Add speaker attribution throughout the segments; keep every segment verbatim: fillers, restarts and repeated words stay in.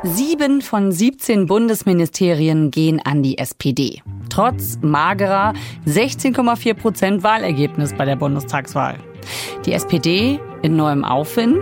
Speaker 1: Sieben von siebzehn Bundesministerien gehen an die S P D. Trotz magerer sechzehn Komma vier Prozent Wahlergebnis bei der Bundestagswahl. Die S P D in neuem Aufwind?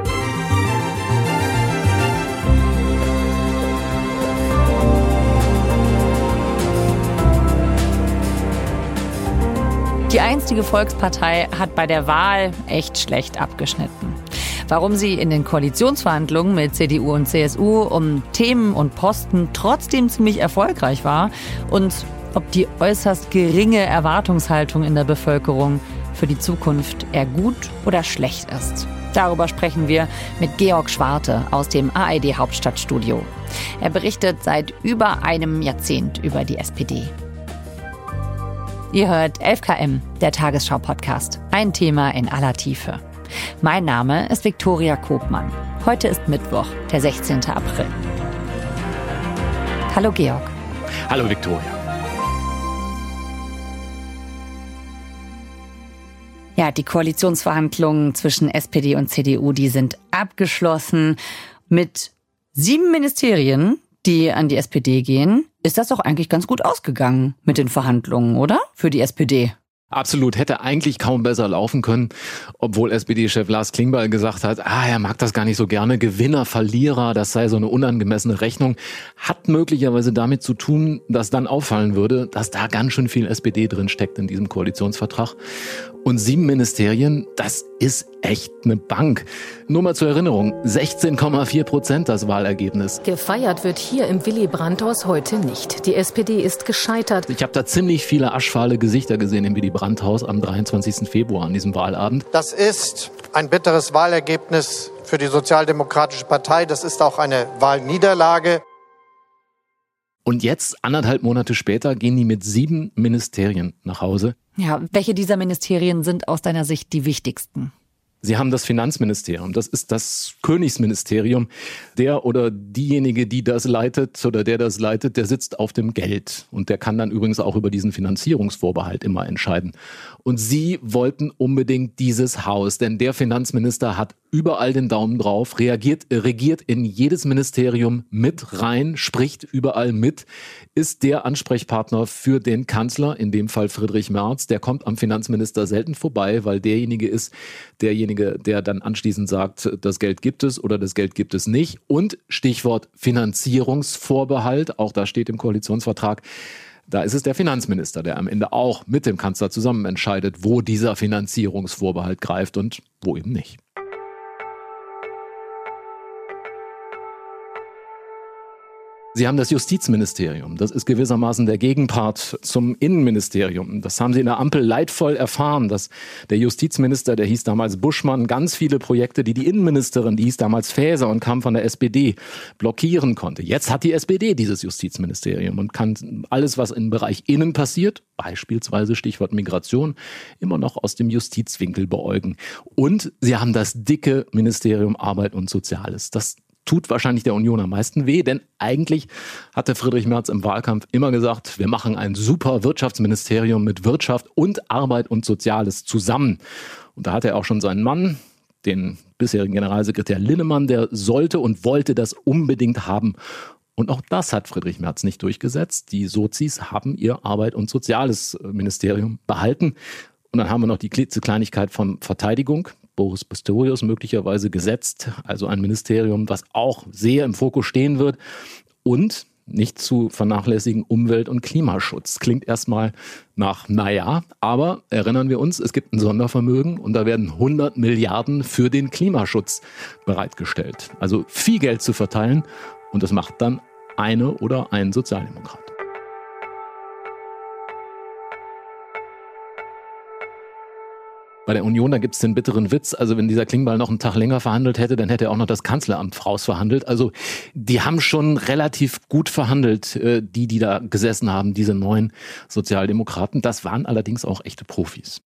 Speaker 1: Die einstige Volkspartei hat bei der Wahl echt schlecht abgeschnitten. Warum sie in den Koalitionsverhandlungen mit C D U und C S U um Themen und Posten trotzdem ziemlich erfolgreich war und ob die äußerst geringe Erwartungshaltung in der Bevölkerung für die Zukunft eher gut oder schlecht ist. Darüber sprechen wir mit Georg Schwarte aus dem A R D Hauptstadtstudio. Er berichtet seit über einem Jahrzehnt über die S P D. Ihr hört elf K M, der Tagesschau-Podcast. Ein Thema in aller Tiefe. Mein Name ist Viktoria Kobmann. Heute ist Mittwoch, der sechzehnten April. Hallo Georg.
Speaker 2: Hallo Viktoria.
Speaker 1: Ja, die Koalitionsverhandlungen zwischen S P D und C D U, die sind abgeschlossen. Mit sieben Ministerien, die an die S P D gehen, ist das doch eigentlich ganz gut ausgegangen mit den Verhandlungen, oder? Für die S P D.
Speaker 2: Absolut, hätte eigentlich kaum besser laufen können, obwohl S P D-Chef Lars Klingbeil gesagt hat, ah, er mag das gar nicht so gerne, Gewinner, Verlierer, das sei so eine unangemessene Rechnung, hat möglicherweise damit zu tun, dass dann auffallen würde, dass da ganz schön viel S P D drin steckt in diesem Koalitionsvertrag. Und sieben Ministerien, das ist echt eine Bank. Nur mal zur Erinnerung, sechzehn Komma vier Prozent das Wahlergebnis.
Speaker 3: Gefeiert wird hier im Willy-Brandt-Haus heute nicht. Die S P D ist gescheitert.
Speaker 2: Ich habe da ziemlich viele aschfahle Gesichter gesehen im Willy-Brandt-Haus am dreiundzwanzigsten Februar an diesem Wahlabend.
Speaker 4: Das ist ein bitteres Wahlergebnis für die Sozialdemokratische Partei. Das ist auch eine Wahlniederlage.
Speaker 2: Und jetzt, anderthalb Monate später, gehen die mit sieben Ministerien nach Hause.
Speaker 1: Ja, welche dieser Ministerien sind aus deiner Sicht die wichtigsten?
Speaker 2: Sie haben das Finanzministerium, das ist das Königsministerium. Der oder diejenige, die das leitet oder der das leitet, der sitzt auf dem Geld. Und der kann dann übrigens auch über diesen Finanzierungsvorbehalt immer entscheiden. Und sie wollten unbedingt dieses Haus, denn der Finanzminister hat überall den Daumen drauf, reagiert, regiert in jedes Ministerium mit rein, spricht überall mit, ist der Ansprechpartner für den Kanzler, in dem Fall Friedrich Merz. Der kommt am Finanzminister selten vorbei, weil derjenige ist, derjenige, der dann anschließend sagt, das Geld gibt es oder das Geld gibt es nicht. Und Stichwort Finanzierungsvorbehalt, auch da steht im Koalitionsvertrag, da ist es der Finanzminister, der am Ende auch mit dem Kanzler zusammen entscheidet, wo dieser Finanzierungsvorbehalt greift und wo eben nicht. Sie haben das Justizministerium. Das ist gewissermaßen der Gegenpart zum Innenministerium. Das haben Sie in der Ampel leidvoll erfahren, dass der Justizminister, der hieß damals Buschmann, ganz viele Projekte, die die Innenministerin, die hieß damals Faeser und kam von der S P D, blockieren konnte. Jetzt hat die S P D dieses Justizministerium und kann alles, was im Bereich Innen passiert, beispielsweise Stichwort Migration, immer noch aus dem Justizwinkel beäugen. Und Sie haben das dicke Ministerium Arbeit und Soziales. Das tut wahrscheinlich der Union am meisten weh, denn eigentlich hatte Friedrich Merz im Wahlkampf immer gesagt, wir machen ein super Wirtschaftsministerium mit Wirtschaft und Arbeit und Soziales zusammen. Und da hatte er auch schon seinen Mann, den bisherigen Generalsekretär Linnemann, der sollte und wollte das unbedingt haben. Und auch das hat Friedrich Merz nicht durchgesetzt. Die Sozis haben ihr Arbeit- und Soziales Ministerium behalten. Und dann haben wir noch die Kleinigkeit von Verteidigung. Boris Pistorius möglicherweise gesetzt, also ein Ministerium, was auch sehr im Fokus stehen wird. Und nicht zu vernachlässigen Umwelt- und Klimaschutz. Klingt erstmal nach, naja, aber erinnern wir uns, es gibt ein Sondervermögen und da werden hundert Milliarden für den Klimaschutz bereitgestellt. Also viel Geld zu verteilen und das macht dann eine oder ein Sozialdemokrat. Bei der Union, da gibt es den bitteren Witz, also wenn dieser Klingbeil noch einen Tag länger verhandelt hätte, dann hätte er auch noch das Kanzleramt rausverhandelt. Also die haben schon relativ gut verhandelt, die, die da gesessen haben, diese neuen Sozialdemokraten. Das waren allerdings auch echte Profis.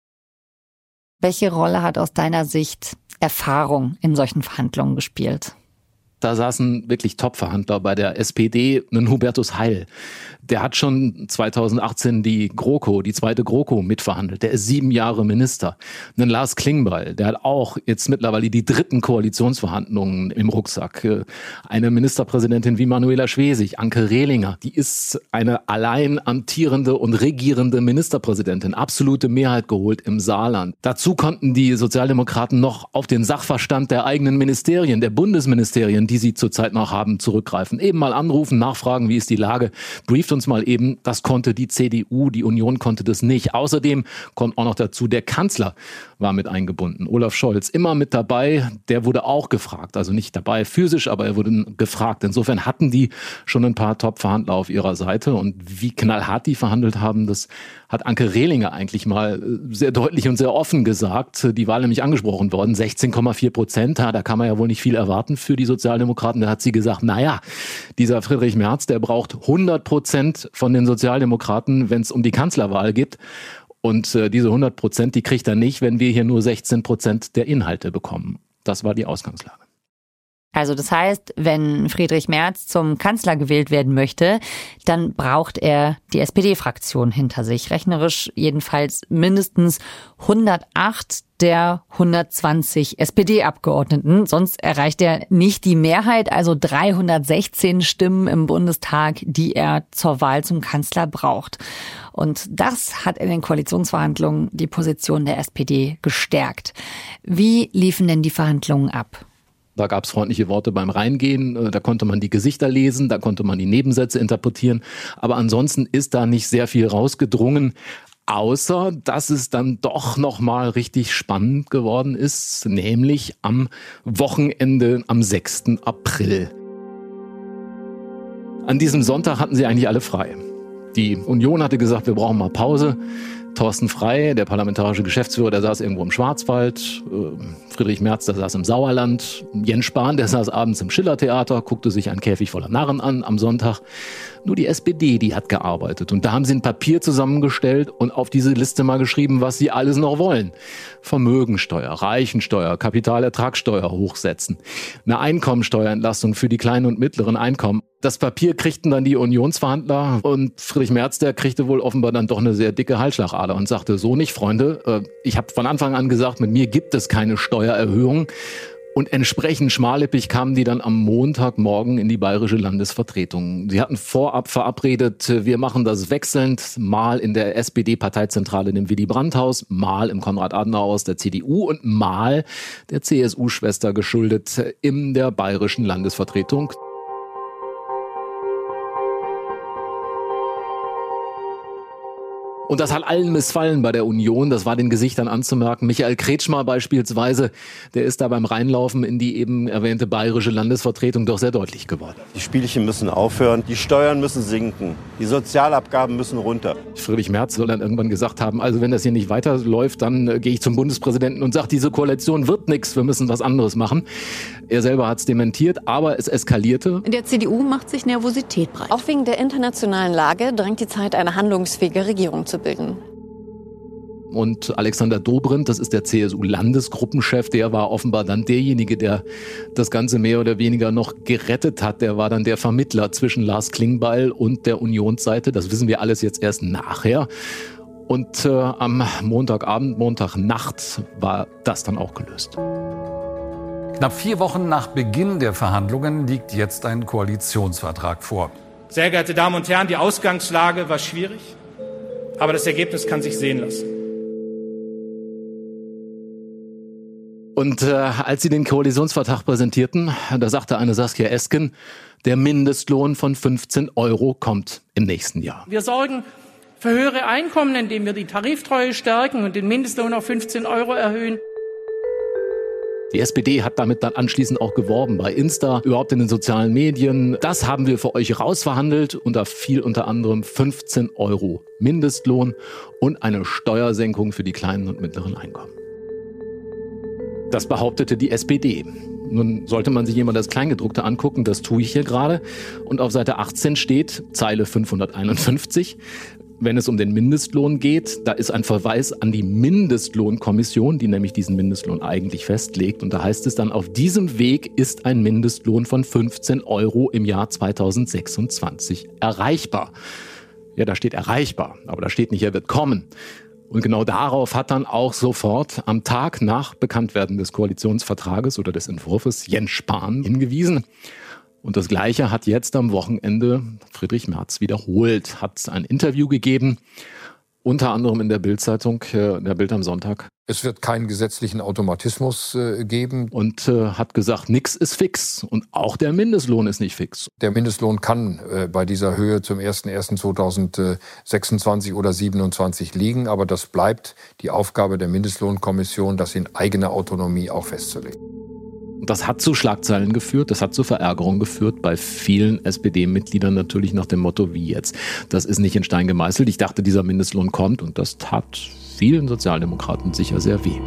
Speaker 1: Welche Rolle hat aus deiner Sicht Erfahrung in solchen Verhandlungen gespielt?
Speaker 2: da saßen wirklich Top-Verhandler bei der S P D, ein Hubertus Heil. Der hat schon zweitausendachtzehn die GroKo, die zweite GroKo mitverhandelt. Der ist sieben Jahre Minister. Ein Lars Klingbeil, der hat auch jetzt mittlerweile die dritten Koalitionsverhandlungen im Rucksack. Eine Ministerpräsidentin wie Manuela Schwesig, Anke Rehlinger, die ist eine allein amtierende und regierende Ministerpräsidentin. Absolute Mehrheit geholt im Saarland. Dazu konnten die Sozialdemokraten noch auf den Sachverstand der eigenen Ministerien, der Bundesministerien, die sie zurzeit noch haben, zurückgreifen. Eben mal anrufen, nachfragen, wie ist die Lage. Brieft uns mal eben, das konnte die C D U, die Union konnte das nicht. Außerdem kommt auch noch dazu, der Kanzler war mit eingebunden. Olaf Scholz, immer mit dabei, der wurde auch gefragt. Also nicht dabei physisch, aber er wurde gefragt. Insofern hatten die schon ein paar Top-Verhandler auf ihrer Seite. Und wie knallhart die verhandelt haben, das hat Anke Rehlinger eigentlich mal sehr deutlich und sehr offen gesagt. Die war nämlich angesprochen worden, sechzehn Komma vier Prozent. Da kann man ja wohl nicht viel erwarten für die Sozialdemokraten. Da hat sie gesagt, naja, dieser Friedrich Merz, der braucht hundert Prozent von den Sozialdemokraten, wenn es um die Kanzlerwahl geht. Und äh, diese hundert Prozent, die kriegt er nicht, wenn wir hier nur sechzehn Prozent der Inhalte bekommen. Das war die Ausgangslage.
Speaker 1: Also das heißt, wenn Friedrich Merz zum Kanzler gewählt werden möchte, dann braucht er die S P D-Fraktion hinter sich. Rechnerisch jedenfalls mindestens hundertacht der hundertzwanzig S P D-Abgeordneten. Sonst erreicht er nicht die Mehrheit, also dreihundertsechzehn Stimmen im Bundestag, die er zur Wahl zum Kanzler braucht. Und das hat in den Koalitionsverhandlungen die Position der S P D gestärkt. Wie liefen denn die Verhandlungen ab?
Speaker 2: Da gab es freundliche Worte beim Reingehen, da konnte man die Gesichter lesen, da konnte man die Nebensätze interpretieren. Aber ansonsten ist da nicht sehr viel rausgedrungen, außer dass es dann doch nochmal richtig spannend geworden ist, nämlich am Wochenende am sechsten April. An diesem Sonntag hatten sie eigentlich alle frei. Die Union hatte gesagt, wir brauchen mal Pause. Thorsten Frey, der parlamentarische Geschäftsführer, der saß irgendwo im Schwarzwald. Friedrich Merz, der saß im Sauerland. Jens Spahn, der saß abends im Schillertheater, guckte sich einen Käfig voller Narren an am Sonntag. Nur die S P D, die hat gearbeitet. Und da haben sie ein Papier zusammengestellt und auf diese Liste mal geschrieben, was sie alles noch wollen. Vermögensteuer, Reichensteuer, Kapitalertragssteuer hochsetzen. Eine Einkommensteuerentlastung für die kleinen und mittleren Einkommen. Das Papier kriegten dann die Unionsverhandler und Friedrich Merz, der kriegte wohl offenbar dann doch eine sehr dicke Halsschlagader und sagte, so nicht, Freunde. Ich habe von Anfang an gesagt, mit mir gibt es keine Steuererhöhung. Und entsprechend schmallippig kamen die dann am Montagmorgen in die bayerische Landesvertretung. Sie hatten vorab verabredet, wir machen das wechselnd, mal in der S P D-Parteizentrale im Willy-Brandt-Haus, mal im Konrad-Adenauer-Haus der C D U und mal der C S U-Schwester geschuldet in der bayerischen Landesvertretung. Und das hat allen missfallen bei der Union, das war den Gesichtern anzumerken. Michael Kretschmer beispielsweise, der ist da beim Reinlaufen in die eben erwähnte bayerische Landesvertretung doch sehr deutlich geworden.
Speaker 5: Die Spielchen müssen aufhören, die Steuern müssen sinken, die Sozialabgaben müssen runter.
Speaker 2: Friedrich Merz soll dann irgendwann gesagt haben, also wenn das hier nicht weiterläuft, dann äh, gehe ich zum Bundespräsidenten und sage, diese Koalition wird nichts, wir müssen was anderes machen. Er selber hat es dementiert, aber es eskalierte.
Speaker 6: In der C D U macht sich Nervosität breit. Auch wegen der internationalen Lage drängt die Zeit, eine handlungsfähige Regierung zu bilden.
Speaker 2: Und Alexander Dobrindt, das ist der C S U-Landesgruppenchef, der war offenbar dann derjenige, der das Ganze mehr oder weniger noch gerettet hat. Der war dann der Vermittler zwischen Lars Klingbeil und der Unionsseite. Das wissen wir alles jetzt erst nachher. Und äh, am Montagabend, Montagnacht war das dann auch gelöst.
Speaker 7: Knapp vier Wochen nach Beginn der Verhandlungen liegt jetzt ein Koalitionsvertrag vor.
Speaker 8: Sehr geehrte Damen und Herren, die Ausgangslage war schwierig, aber das Ergebnis kann sich sehen lassen.
Speaker 2: Und äh, als sie den Koalitionsvertrag präsentierten, da sagte eine Saskia Esken, der Mindestlohn von fünfzehn Euro kommt im nächsten Jahr.
Speaker 9: Wir sorgen für höhere Einkommen, indem wir die Tariftreue stärken und den Mindestlohn auf fünfzehn Euro erhöhen.
Speaker 2: Die S P D hat damit dann anschließend auch geworben bei Insta, überhaupt in den sozialen Medien. Das haben wir für euch rausverhandelt und da fiel unter anderem fünfzehn Euro Mindestlohn und eine Steuersenkung für die kleinen und mittleren Einkommen. Das behauptete die S P D. Nun sollte man sich jemand das Kleingedruckte angucken, das tue ich hier gerade. Und auf Seite achtzehn steht, Zeile fünfhunderteinundfünfzig, wenn es um den Mindestlohn geht, da ist ein Verweis an die Mindestlohnkommission, die nämlich diesen Mindestlohn eigentlich festlegt. Und da heißt es dann, auf diesem Weg ist ein Mindestlohn von fünfzehn Euro im Jahr zweitausendsechsundzwanzig erreichbar. Ja, da steht erreichbar, aber da steht nicht, er wird kommen. Und genau darauf hat dann auch sofort am Tag nach Bekanntwerden des Koalitionsvertrages oder des Entwurfs Jens Spahn hingewiesen. Und das Gleiche hat jetzt am Wochenende Friedrich Merz wiederholt, hat ein Interview gegeben, unter anderem in der Bild-Zeitung, in der Bild am Sonntag.
Speaker 10: Es wird keinen gesetzlichen Automatismus äh, geben.
Speaker 2: Und äh, hat gesagt, nichts ist fix. Und auch der Mindestlohn ist nicht fix.
Speaker 10: Der Mindestlohn kann äh, bei dieser Höhe zum ersten ersten zweitausendsechsundzwanzig oder siebenundzwanzig liegen. Aber das bleibt die Aufgabe der Mindestlohnkommission, das in eigener Autonomie auch festzulegen.
Speaker 2: Das hat zu Schlagzeilen geführt, das hat zu Verärgerung geführt bei vielen S P D-Mitgliedern natürlich nach dem Motto, wie jetzt? Das ist nicht in Stein gemeißelt. Ich dachte, dieser Mindestlohn kommt und das tat vielen Sozialdemokraten sicher sehr weh.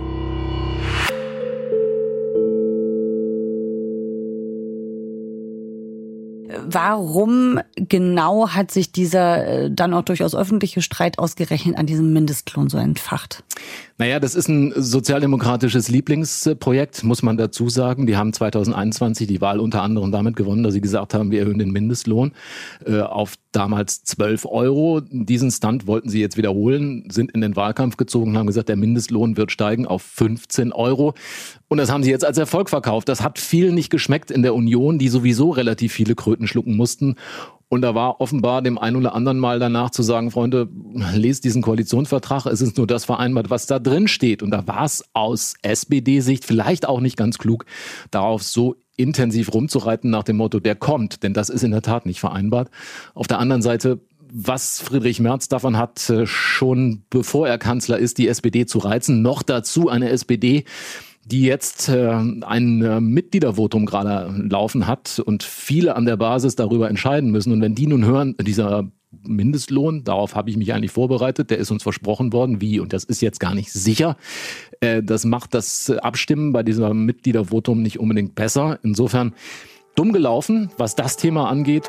Speaker 1: Warum genau hat sich dieser äh, dann auch durchaus öffentliche Streit ausgerechnet an diesem Mindestlohn so entfacht?
Speaker 2: Naja, das ist ein sozialdemokratisches Lieblingsprojekt, muss man dazu sagen. Die haben zweitausendeinundzwanzig die Wahl unter anderem damit gewonnen, dass sie gesagt haben, wir erhöhen den Mindestlohn äh, auf damals zwölf Euro. Diesen Stunt wollten sie jetzt wiederholen, sind in den Wahlkampf gezogen und haben gesagt, der Mindestlohn wird steigen auf fünfzehn Euro. Und das haben sie jetzt als Erfolg verkauft. Das hat vielen nicht geschmeckt in der Union, die sowieso relativ viele Kröten schlucken mussten. Und da war offenbar dem einen oder anderen mal danach zu sagen, Freunde, lest diesen Koalitionsvertrag, es ist nur das vereinbart, was da drin steht. Und da war es aus S P D-Sicht vielleicht auch nicht ganz klug, darauf so intensiv rumzureiten nach dem Motto, der kommt. Denn das ist in der Tat nicht vereinbart. Auf der anderen Seite, was Friedrich Merz davon hat, schon bevor er Kanzler ist, die S P D zu reizen, noch dazu eine S P D, die jetzt äh, ein äh, Mitgliedervotum gerade laufen hat und viele an der Basis darüber entscheiden müssen. Und wenn die nun hören, dieser Mindestlohn, darauf habe ich mich eigentlich vorbereitet, der ist uns versprochen worden, wie, und das ist jetzt gar nicht sicher, äh, das macht das Abstimmen bei diesem Mitgliedervotum nicht unbedingt besser. Insofern dumm gelaufen, was das Thema angeht.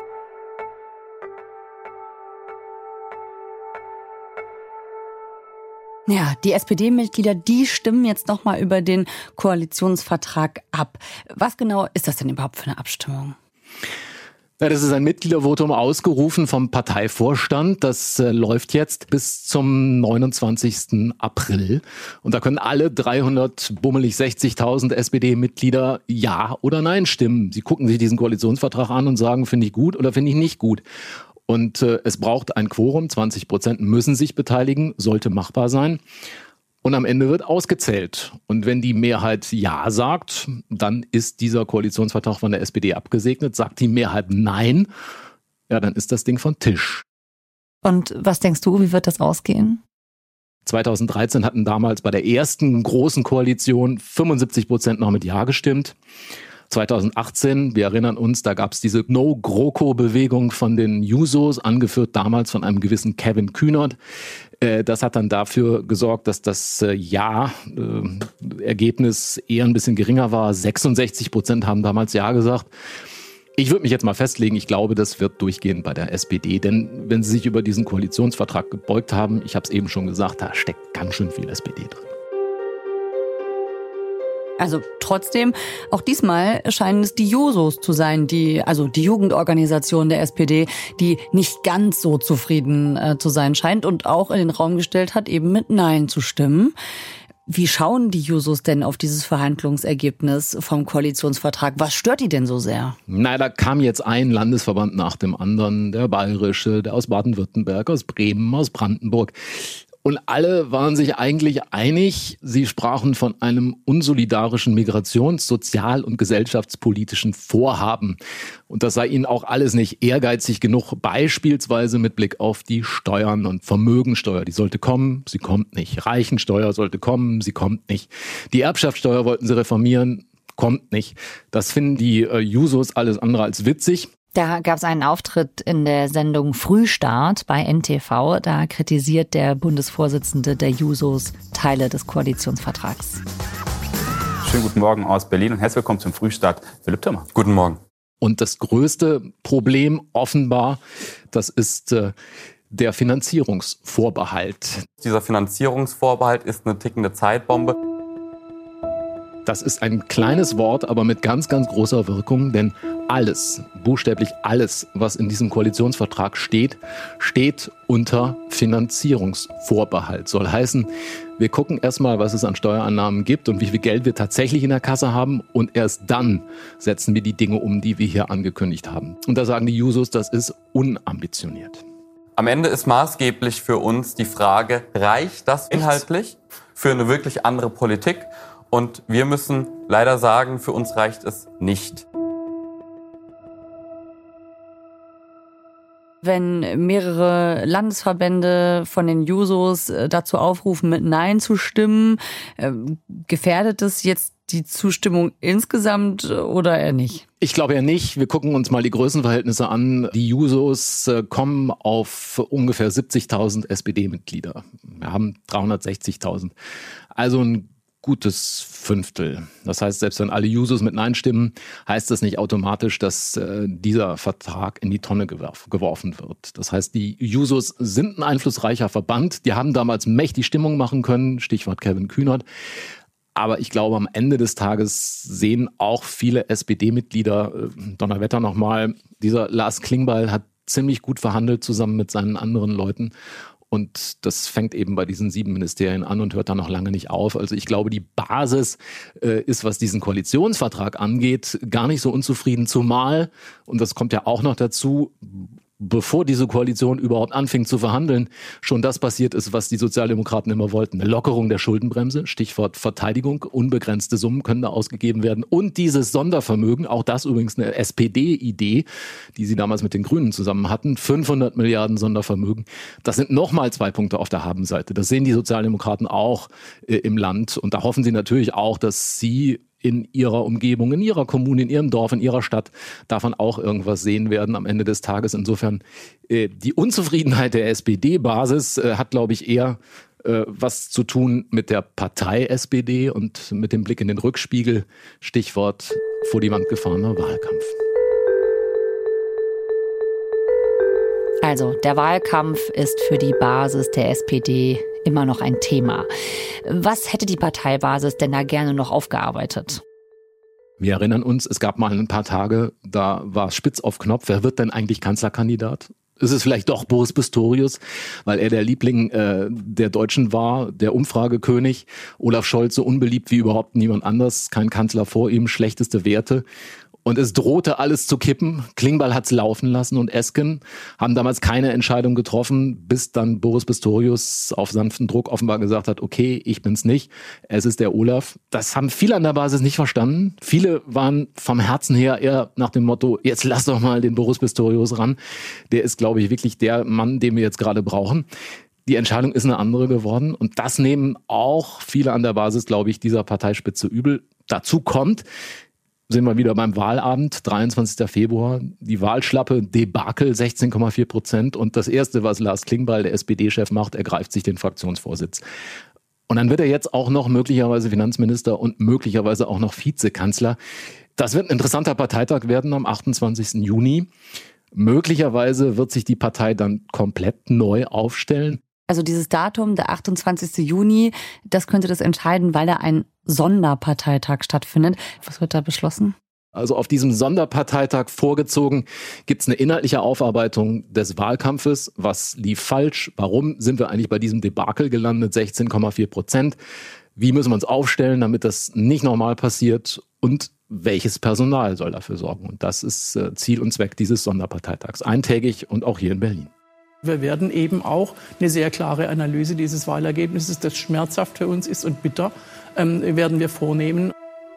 Speaker 1: Ja, die S P D-Mitglieder, die stimmen jetzt nochmal über den Koalitionsvertrag ab. Was genau ist das denn überhaupt für eine Abstimmung?
Speaker 2: Ja, das ist ein Mitgliedervotum ausgerufen vom Parteivorstand. Das äh, läuft jetzt bis zum neunundzwanzigsten April. Und da können alle dreihundert, bummelig sechzigtausend S P D-Mitglieder Ja oder Nein stimmen. Sie gucken sich diesen Koalitionsvertrag an und sagen, finde ich gut oder finde ich nicht gut. Und äh, es braucht ein Quorum, zwanzig Prozent müssen sich beteiligen, sollte machbar sein. Und am Ende wird ausgezählt. Und wenn die Mehrheit Ja sagt, dann ist dieser Koalitionsvertrag von der S P D abgesegnet. Sagt die Mehrheit Nein, ja, dann ist das Ding von Tisch.
Speaker 1: Und was denkst du, wie wird das ausgehen?
Speaker 2: zweitausenddreizehn hatten damals bei der ersten großen Koalition fünfundsiebzig Prozent noch mit Ja gestimmt. zweitausendachtzehn, wir erinnern uns, da gab es diese No-GroKo-Bewegung von den Jusos, angeführt damals von einem gewissen Kevin Kühnert. Das hat dann dafür gesorgt, dass das Ja-Ergebnis eher ein bisschen geringer war. sechsundsechzig Prozent haben damals Ja gesagt. Ich würde mich jetzt mal festlegen, ich glaube, das wird durchgehen bei der S P D. Denn wenn sie sich über diesen Koalitionsvertrag gebeugt haben, ich habe es eben schon gesagt, da steckt ganz schön viel S P D drin.
Speaker 1: Also trotzdem, auch diesmal scheinen es die Jusos zu sein, die, also die Jugendorganisation der S P D, die nicht ganz so zufrieden äh, zu sein scheint und auch in den Raum gestellt hat, eben mit Nein zu stimmen. Wie schauen die Jusos denn auf dieses Verhandlungsergebnis vom Koalitionsvertrag? Was stört die denn so sehr?
Speaker 2: Na, da kam jetzt ein Landesverband nach dem anderen, der bayerische, der aus Baden-Württemberg, aus Bremen, aus Brandenburg. Und alle waren sich eigentlich einig, sie sprachen von einem unsolidarischen Migrations-, sozial- und gesellschaftspolitischen Vorhaben. Und das sei ihnen auch alles nicht ehrgeizig genug, beispielsweise mit Blick auf die Steuern und Vermögensteuer. Die sollte kommen, sie kommt nicht. Reichensteuer sollte kommen, sie kommt nicht. Die Erbschaftssteuer wollten sie reformieren, kommt nicht. Das finden die äh, Jusos alles andere als witzig.
Speaker 1: Da gab es einen Auftritt in der Sendung Frühstart bei N T V. Da kritisiert der Bundesvorsitzende der Jusos Teile des Koalitionsvertrags.
Speaker 11: Schönen guten Morgen aus Berlin und herzlich willkommen zum Frühstart. Philipp Tümmer.
Speaker 12: Guten Morgen.
Speaker 2: Und das größte Problem offenbar, das ist äh, der Finanzierungsvorbehalt.
Speaker 12: Dieser Finanzierungsvorbehalt ist eine tickende Zeitbombe.
Speaker 2: Das ist ein kleines Wort, aber mit ganz, ganz großer Wirkung, denn alles, buchstäblich alles, was in diesem Koalitionsvertrag steht, steht unter Finanzierungsvorbehalt. Soll heißen, wir gucken erstmal, was es an Steuereinnahmen gibt und wie viel Geld wir tatsächlich in der Kasse haben und erst dann setzen wir die Dinge um, die wir hier angekündigt haben. Und da sagen die Jusos, das ist unambitioniert.
Speaker 12: Am Ende ist maßgeblich für uns die Frage, reicht das inhaltlich für eine wirklich andere Politik? Und wir müssen leider sagen, für uns reicht es nicht.
Speaker 1: Wenn mehrere Landesverbände von den Jusos dazu aufrufen, mit Nein zu stimmen, gefährdet es jetzt die Zustimmung insgesamt oder eher nicht?
Speaker 2: Ich glaube eher nicht. Wir gucken uns mal die Größenverhältnisse an. Die Jusos kommen auf ungefähr siebzigtausend S P D-Mitglieder. Wir haben dreihundertsechzigtausend. Also ein gutes Fünftel. Das heißt, selbst wenn alle Jusos mit Nein stimmen, heißt das nicht automatisch, dass äh, dieser Vertrag in die Tonne gewerf- geworfen wird. Das heißt, die Jusos sind ein einflussreicher Verband. Die haben damals mächtig Stimmung machen können, Stichwort Kevin Kühnert. Aber ich glaube, am Ende des Tages sehen auch viele S P D-Mitglieder, äh, Donnerwetter nochmal, dieser Lars Klingbeil hat ziemlich gut verhandelt zusammen mit seinen anderen Leuten. Und das fängt eben bei diesen sieben Ministerien an und hört dann noch lange nicht auf. Also ich glaube, die Basis äh, ist, was diesen Koalitionsvertrag angeht, gar nicht so unzufrieden. Zumal, und das kommt ja auch noch dazu, bevor diese Koalition überhaupt anfing zu verhandeln, schon das passiert ist, was die Sozialdemokraten immer wollten. Eine Lockerung der Schuldenbremse, Stichwort Verteidigung, unbegrenzte Summen können da ausgegeben werden. Und dieses Sondervermögen, auch das übrigens eine S P D-Idee, die sie damals mit den Grünen zusammen hatten, fünfhundert Milliarden Sondervermögen. Das sind nochmal zwei Punkte auf der Habenseite. Das sehen die Sozialdemokraten auch äh, im Land. Und da hoffen sie natürlich auch, dass sie in ihrer Umgebung, in ihrer Kommune, in ihrem Dorf, in ihrer Stadt davon auch irgendwas sehen werden am Ende des Tages. Insofern äh, die Unzufriedenheit der S P D-Basis äh, hat, glaube ich, eher äh, was zu tun mit der Partei S P D und mit dem Blick in den Rückspiegel. Stichwort vor die Wand gefahrener Wahlkampf.
Speaker 1: Also, der Wahlkampf ist für die Basis der S P D immer noch ein Thema. Was hätte die Parteibasis denn da gerne noch aufgearbeitet?
Speaker 2: Wir erinnern uns, es gab mal ein paar Tage, da war es spitz auf Knopf. Wer wird denn eigentlich Kanzlerkandidat? Ist es vielleicht doch Boris Pistorius, weil er der Liebling äh, der Deutschen war, der Umfragekönig? Olaf Scholz so unbeliebt wie überhaupt niemand anders, kein Kanzler vor ihm, schlechteste Werte. Und es drohte alles zu kippen. Klingbeil hat's laufen lassen und Esken haben damals keine Entscheidung getroffen, bis dann Boris Pistorius auf sanften Druck offenbar gesagt hat, okay, ich bin's nicht, es ist der Olaf. Das haben viele an der Basis nicht verstanden. Viele waren vom Herzen her eher nach dem Motto, jetzt lass doch mal den Boris Pistorius ran. Der ist, glaube ich, wirklich der Mann, den wir jetzt gerade brauchen. Die Entscheidung ist eine andere geworden und das nehmen auch viele an der Basis, glaube ich, dieser Parteispitze übel. Dazu kommt, sind wir wieder beim Wahlabend, dreiundzwanzigster Februar, die Wahlschlappe, Debakel, sechzehn Komma vier Prozent. Und das Erste, was Lars Klingbeil, der S P D-Chef, macht, er greift sich den Fraktionsvorsitz. Und dann wird er jetzt auch noch möglicherweise Finanzminister und möglicherweise auch noch Vizekanzler. Das wird ein interessanter Parteitag werden am achtundzwanzigsten Juni. Möglicherweise wird sich die Partei dann komplett neu aufstellen.
Speaker 1: Also dieses Datum, der achtundzwanzigsten Juni, das könnte das entscheiden, weil da ein Sonderparteitag stattfindet. Was wird da beschlossen?
Speaker 2: Also auf diesem Sonderparteitag vorgezogen gibt es eine inhaltliche Aufarbeitung des Wahlkampfes. Was lief falsch? Warum sind wir eigentlich bei diesem Debakel gelandet? sechzehn Komma vier Prozent. Wie müssen wir uns aufstellen, damit das nicht nochmal passiert? Und welches Personal soll dafür sorgen? Und das ist Ziel und Zweck dieses Sonderparteitags. Eintägig und auch hier in Berlin.
Speaker 9: Wir werden eben auch eine sehr klare Analyse dieses Wahlergebnisses, das schmerzhaft für uns ist und bitter, ähm, werden wir vornehmen.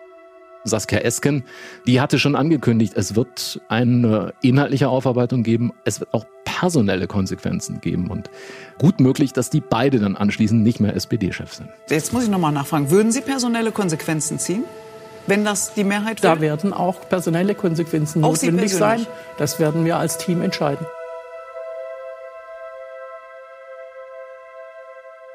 Speaker 2: Saskia Esken, die hatte schon angekündigt, es wird eine inhaltliche Aufarbeitung geben, es wird auch personelle Konsequenzen geben und gut möglich, dass die beide dann anschließend nicht mehr S P D-Chefs sind.
Speaker 13: Jetzt muss ich noch mal nachfragen, würden Sie personelle Konsequenzen ziehen, wenn das die Mehrheit will?
Speaker 9: Da werden auch personelle Konsequenzen
Speaker 13: auch
Speaker 9: notwendig sein. Das werden wir als Team entscheiden.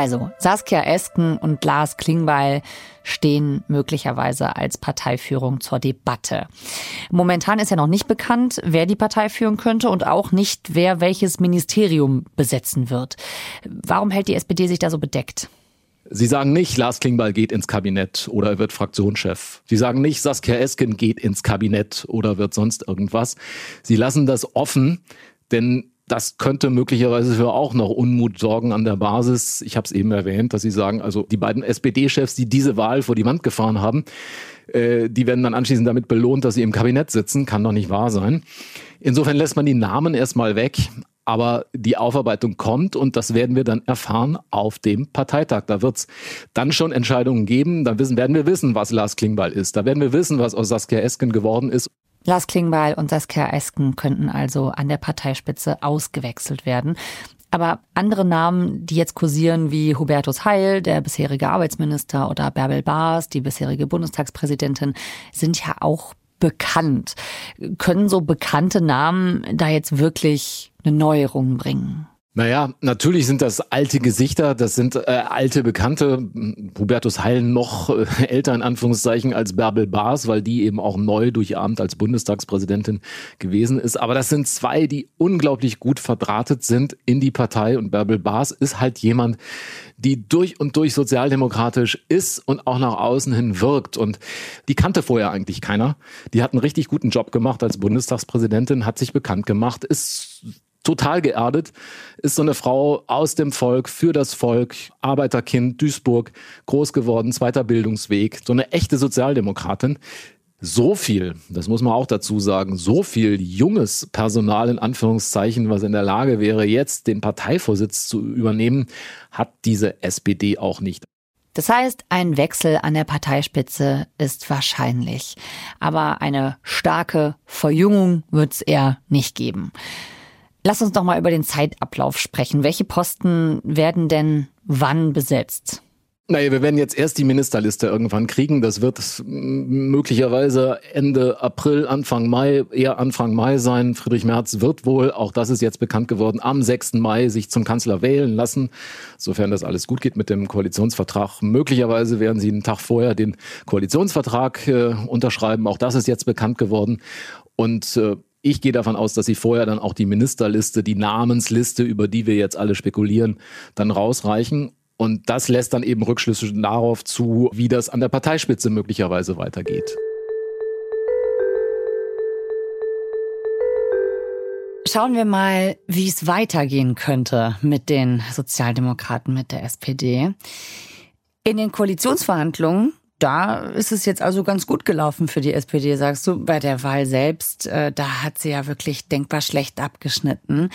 Speaker 1: Also, Saskia Esken und Lars Klingbeil stehen möglicherweise als Parteiführung zur Debatte. Momentan ist ja noch nicht bekannt, wer die Partei führen könnte und auch nicht, wer welches Ministerium besetzen wird. Warum hält die S P D sich da so bedeckt?
Speaker 2: Sie sagen nicht, Lars Klingbeil geht ins Kabinett oder er wird Fraktionschef. Sie sagen nicht, Saskia Esken geht ins Kabinett oder wird sonst irgendwas. Sie lassen das offen, denn das könnte möglicherweise für auch noch Unmut sorgen an der Basis. Ich habe es eben erwähnt, dass Sie sagen, also die beiden S P D-Chefs, die diese Wahl vor die Wand gefahren haben, äh, die werden dann anschließend damit belohnt, dass sie im Kabinett sitzen. Kann doch nicht wahr sein. Insofern lässt man die Namen erstmal weg. Aber die Aufarbeitung kommt und das werden wir dann erfahren auf dem Parteitag. Da wird es dann schon Entscheidungen geben. Da wissen, werden wir wissen, was Lars Klingbeil ist. Da werden wir wissen, was aus Saskia Esken geworden ist.
Speaker 1: Lars Klingbeil und Saskia Esken könnten also an der Parteispitze ausgewechselt werden. Aber andere Namen, die jetzt kursieren, wie Hubertus Heil, der bisherige Arbeitsminister, oder Bärbel Baas, die bisherige Bundestagspräsidentin, sind ja auch bekannt. Können so bekannte Namen da jetzt wirklich eine Neuerung bringen?
Speaker 2: Naja, natürlich sind das alte Gesichter, das sind äh, alte Bekannte. Hubertus Heil noch äh, älter in Anführungszeichen als Bärbel Baas, weil die eben auch neu durch ihr Amt als Bundestagspräsidentin gewesen ist. Aber das sind zwei, die unglaublich gut verdrahtet sind in die Partei. Und Bärbel Baas ist halt jemand, die durch und durch sozialdemokratisch ist und auch nach außen hin wirkt. Und die kannte vorher eigentlich keiner. Die hat einen richtig guten Job gemacht als Bundestagspräsidentin, hat sich bekannt gemacht, ist total geerdet, ist so eine Frau aus dem Volk, für das Volk, Arbeiterkind, Duisburg, groß geworden, zweiter Bildungsweg, so eine echte Sozialdemokratin. So viel, das muss man auch dazu sagen, so viel junges Personal in Anführungszeichen, was in der Lage wäre, jetzt den Parteivorsitz zu übernehmen, hat diese S P D auch nicht.
Speaker 1: Das heißt, ein Wechsel an der Parteispitze ist wahrscheinlich. Aber eine starke Verjüngung wird es eher nicht geben. Lass uns doch mal über den Zeitablauf sprechen. Welche Posten werden denn wann besetzt?
Speaker 2: Naja, wir werden jetzt erst die Ministerliste irgendwann kriegen. Das wird möglicherweise Ende April, Anfang Mai, eher Anfang Mai sein. Friedrich Merz wird wohl, auch das ist jetzt bekannt geworden, am sechsten Mai sich zum Kanzler wählen lassen, sofern das alles gut geht mit dem Koalitionsvertrag. Möglicherweise werden sie einen Tag vorher den Koalitionsvertrag äh, unterschreiben. Auch das ist jetzt bekannt geworden. Und äh, ich gehe davon aus, dass sie vorher dann auch die Ministerliste, die Namensliste, über die wir jetzt alle spekulieren, dann rausreichen. Und das lässt dann eben Rückschlüsse darauf zu, wie das an der Parteispitze möglicherweise weitergeht.
Speaker 1: Schauen wir mal, wie es weitergehen könnte mit den Sozialdemokraten, mit der S P D. In den Koalitionsverhandlungen, da ist es jetzt also ganz gut gelaufen für die S P D, sagst du. Bei der Wahl selbst, äh, da hat sie ja wirklich denkbar schlecht abgeschnitten.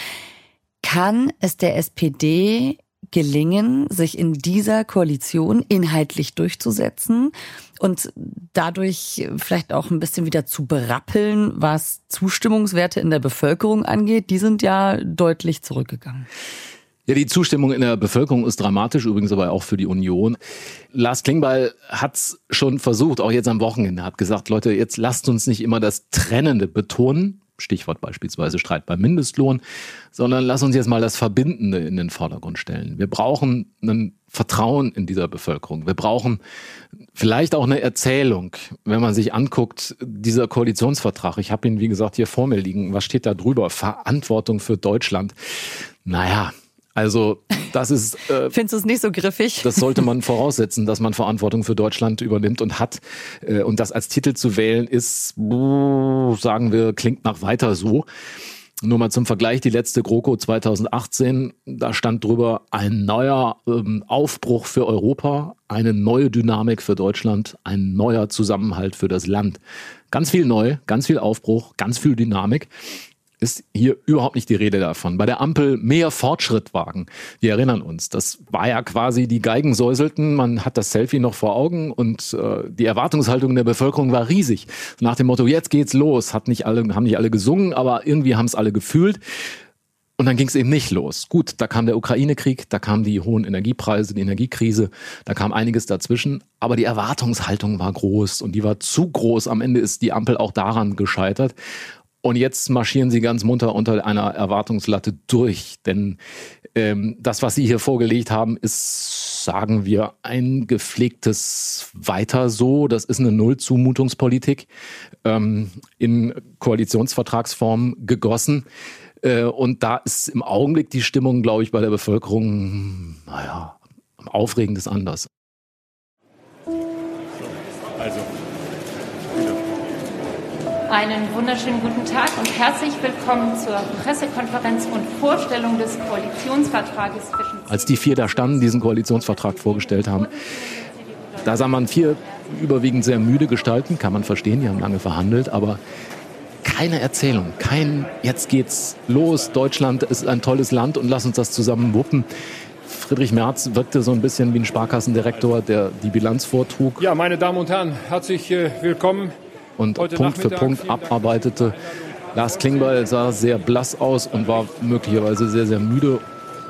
Speaker 1: Kann es der S P D gelingen, sich in dieser Koalition inhaltlich durchzusetzen und dadurch vielleicht auch ein bisschen wieder zu berappeln, was Zustimmungswerte in der Bevölkerung angeht? Die sind ja deutlich zurückgegangen.
Speaker 2: Ja, die Zustimmung in der Bevölkerung ist dramatisch, übrigens aber auch für die Union. Lars Klingbeil hat's schon versucht, auch jetzt am Wochenende, hat gesagt, Leute, jetzt lasst uns nicht immer das Trennende betonen, Stichwort beispielsweise Streit beim Mindestlohn, sondern lass uns jetzt mal das Verbindende in den Vordergrund stellen. Wir brauchen ein Vertrauen in dieser Bevölkerung. Wir brauchen vielleicht auch eine Erzählung, wenn man sich anguckt, dieser Koalitionsvertrag. Ich habe ihn, wie gesagt, hier vor mir liegen. Was steht da drüber? Verantwortung für Deutschland. Naja, also das ist... Äh,
Speaker 1: Findest du es nicht so griffig?
Speaker 2: Das sollte man voraussetzen, dass man Verantwortung für Deutschland übernimmt und hat. Äh, und das als Titel zu wählen ist, sagen wir, klingt nach weiter so. Nur mal zum Vergleich, die letzte GroKo zweitausendachtzehn, da stand drüber ein neuer ähm, Aufbruch für Europa, eine neue Dynamik für Deutschland, ein neuer Zusammenhalt für das Land. Ganz viel neu, ganz viel Aufbruch, ganz viel Dynamik. Ist hier überhaupt nicht die Rede davon. Bei der Ampel mehr Fortschritt wagen. Wir erinnern uns, das war ja quasi, die Geigen säuselten, man hat das Selfie noch vor Augen und äh, die Erwartungshaltung der Bevölkerung war riesig. Nach dem Motto, jetzt geht's los, hat nicht alle, haben nicht alle gesungen, aber irgendwie haben es alle gefühlt. Und dann ging es eben nicht los. Gut, da kam der Ukraine-Krieg, da kamen die hohen Energiepreise, die Energiekrise, da kam einiges dazwischen. Aber die Erwartungshaltung war groß und die war zu groß. Am Ende ist die Ampel auch daran gescheitert. Und jetzt marschieren sie ganz munter unter einer Erwartungslatte durch. Denn ähm, das, was sie hier vorgelegt haben, ist, sagen wir, ein gepflegtes Weiter so. Das ist eine Null-Zumutungspolitik ähm, in Koalitionsvertragsform gegossen. Äh, und da ist im Augenblick die Stimmung, glaube ich, bei der Bevölkerung, naja, Aufregendes anders.
Speaker 14: Also.
Speaker 15: Einen wunderschönen guten Tag und herzlich willkommen zur Pressekonferenz und Vorstellung des Koalitionsvertrages zwischen...
Speaker 2: Als die vier da standen, diesen Koalitionsvertrag vorgestellt haben, da sah man vier überwiegend sehr müde Gestalten, kann man verstehen, die haben lange verhandelt, aber keine Erzählung, kein jetzt geht's los, Deutschland ist ein tolles Land und lass uns das zusammen wuppen. Friedrich Merz wirkte so ein bisschen wie ein Sparkassendirektor, der die Bilanz vortrug.
Speaker 14: Ja, meine Damen und Herren, herzlich äh, willkommen.
Speaker 2: Und Punkt für Punkt abarbeitete. Lars Klingbeil sah sehr blass aus und war möglicherweise sehr, sehr müde.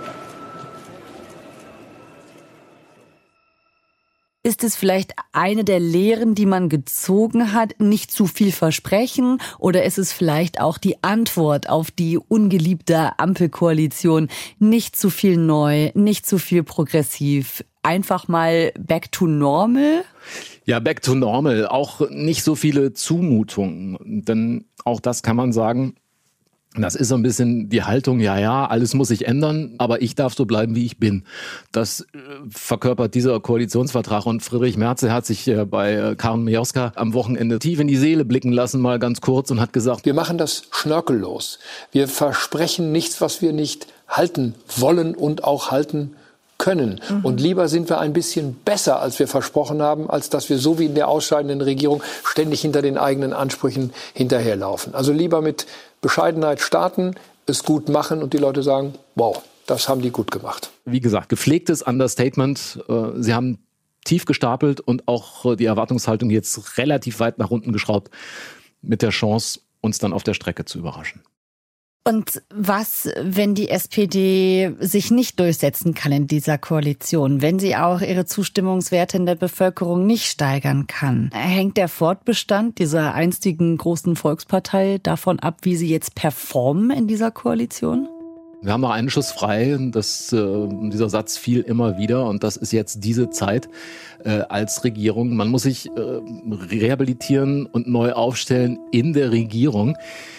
Speaker 1: Ist es vielleicht eine der Lehren, die man gezogen hat, nicht zu viel versprechen? Oder ist es vielleicht auch die Antwort auf die ungeliebte Ampelkoalition? Nicht zu viel neu, nicht zu viel progressiv. Einfach mal back to normal?
Speaker 2: Ja, back to normal. Auch nicht so viele Zumutungen. Denn auch das kann man sagen, das ist so ein bisschen die Haltung, ja, ja, alles muss sich ändern, aber ich darf so bleiben, wie ich bin. Das äh, verkörpert dieser Koalitionsvertrag. Und Friedrich Merz hat sich äh, bei äh, Karen Mioska am Wochenende tief in die Seele blicken lassen, mal ganz kurz, und hat gesagt,
Speaker 10: wir machen das schnörkellos. Wir versprechen nichts, was wir nicht halten wollen und auch halten können. Mhm. Und lieber sind wir ein bisschen besser, als wir versprochen haben, als dass wir so wie in der ausscheidenden Regierung ständig hinter den eigenen Ansprüchen hinterherlaufen. Also lieber mit Bescheidenheit starten, es gut machen und die Leute sagen, wow, das haben die gut gemacht.
Speaker 2: Wie gesagt, gepflegtes Understatement. Sie haben tief gestapelt und auch die Erwartungshaltung jetzt relativ weit nach unten geschraubt, mit der Chance, uns dann auf der Strecke zu überraschen.
Speaker 1: Und was, wenn die S P D sich nicht durchsetzen kann in dieser Koalition, wenn sie auch ihre Zustimmungswerte in der Bevölkerung nicht steigern kann? Hängt der Fortbestand dieser einstigen großen Volkspartei davon ab, wie sie jetzt performen in dieser Koalition?
Speaker 2: Wir haben noch einen Schuss frei. Das, äh, dieser Satz fiel immer wieder. Und das ist jetzt diese Zeit äh, als Regierung. Man muss sich äh, rehabilitieren und neu aufstellen in der Regierung.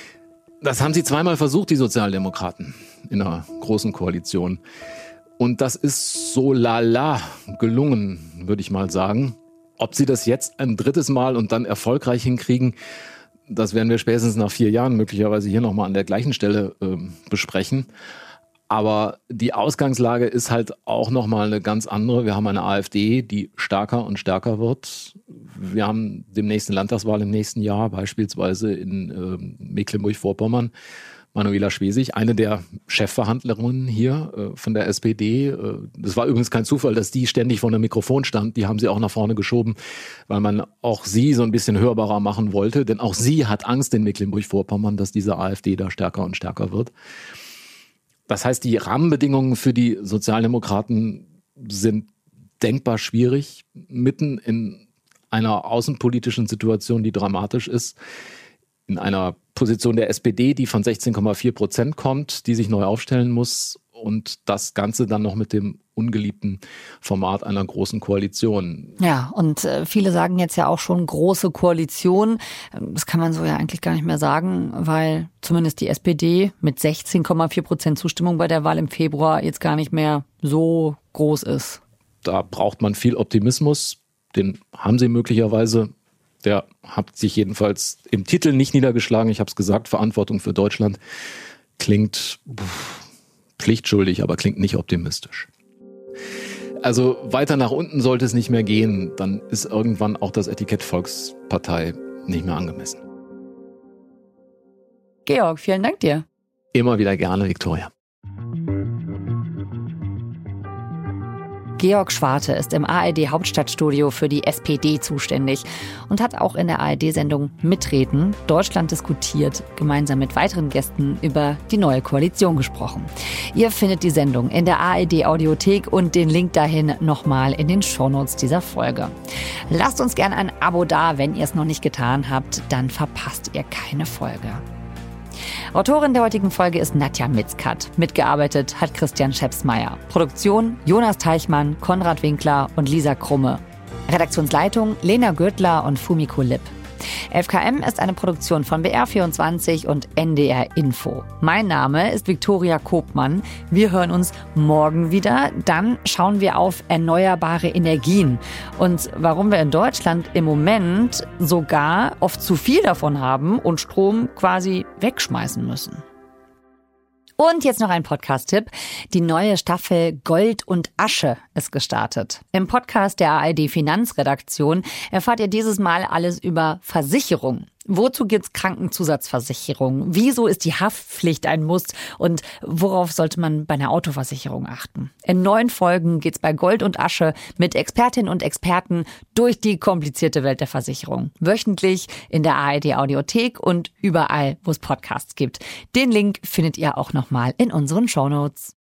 Speaker 2: Das haben sie zweimal versucht, die Sozialdemokraten, in einer großen Koalition. Und das ist so lala gelungen, würde ich mal sagen. Ob sie das jetzt ein drittes Mal und dann erfolgreich hinkriegen, das werden wir spätestens nach vier Jahren möglicherweise hier nochmal an der gleichen Stelle äh, besprechen. Aber die Ausgangslage ist halt auch nochmal eine ganz andere. Wir haben eine AfD, die stärker und stärker wird. Wir haben demnächst eine Landtagswahl im nächsten Jahr, beispielsweise in äh, Mecklenburg-Vorpommern. Manuela Schwesig, eine der Chefverhandlerinnen hier äh, von der S P D. Äh, das war übrigens kein Zufall, dass die ständig vor einem Mikrofon stand. Die haben sie auch nach vorne geschoben, weil man auch sie so ein bisschen hörbarer machen wollte. Denn auch sie hat Angst in Mecklenburg-Vorpommern, dass diese AfD da stärker und stärker wird. Das heißt, die Rahmenbedingungen für die Sozialdemokraten sind denkbar schwierig, mitten in einer außenpolitischen Situation, die dramatisch ist, in einer Position der S P D, die von sechzehn Komma vier Prozent kommt, die sich neu aufstellen muss, und das Ganze dann noch mit dem ungeliebten Format einer großen Koalition.
Speaker 1: Ja, und äh, viele sagen jetzt ja auch schon große Koalition. Das kann man so ja eigentlich gar nicht mehr sagen, weil zumindest die S P D mit sechzehn Komma vier Prozent Zustimmung bei der Wahl im Februar jetzt gar nicht mehr so groß ist.
Speaker 2: Da braucht man viel Optimismus. Den haben sie möglicherweise. Der hat sich jedenfalls im Titel nicht niedergeschlagen. Ich habe es gesagt, Verantwortung für Deutschland klingt pff, pflichtschuldig, aber klingt nicht optimistisch. Also weiter nach unten sollte es nicht mehr gehen. Dann ist irgendwann auch das Etikett Volkspartei nicht mehr angemessen.
Speaker 1: Georg, vielen Dank dir.
Speaker 2: Immer wieder gerne, Viktoria.
Speaker 1: Georg Schwarte ist im A R D-Hauptstadtstudio für die S P D zuständig und hat auch in der A R D-Sendung Mitreden Deutschland diskutiert gemeinsam mit weiteren Gästen über die neue Koalition gesprochen. Ihr findet die Sendung in der A R D-Audiothek und den Link dahin nochmal in den Shownotes dieser Folge. Lasst uns gerne ein Abo da, wenn ihr es noch nicht getan habt, dann verpasst ihr keine Folge. Autorin der heutigen Folge ist Nadja Mitzkat. Mitgearbeitet hat Christian Schepsmeier. Produktion Jonas Teichmann, Konrad Winkler und Lisa Krumme. Redaktionsleitung Lena Gürtler und Fumiko Lipp. F K M ist eine Produktion von B R vierundzwanzig und N D R Info. Mein Name ist Viktoria Kopmann. Wir hören uns morgen wieder. Dann schauen wir auf erneuerbare Energien und warum wir in Deutschland im Moment sogar oft zu viel davon haben und Strom quasi wegschmeißen müssen. Und jetzt noch ein Podcast-Tipp. Die neue Staffel Gold und Asche ist gestartet. Im Podcast der A R D Finanzredaktion erfahrt ihr dieses Mal alles über Versicherung. Wozu gibt's Krankenzusatzversicherung? Wieso ist die Haftpflicht ein Muss? Und worauf sollte man bei einer Autoversicherung achten? In neun Folgen geht's bei Gold und Asche mit Expertinnen und Experten durch die komplizierte Welt der Versicherung. Wöchentlich in der A R D Audiothek und überall, wo es Podcasts gibt. Den Link findet ihr auch nochmal in unseren Shownotes.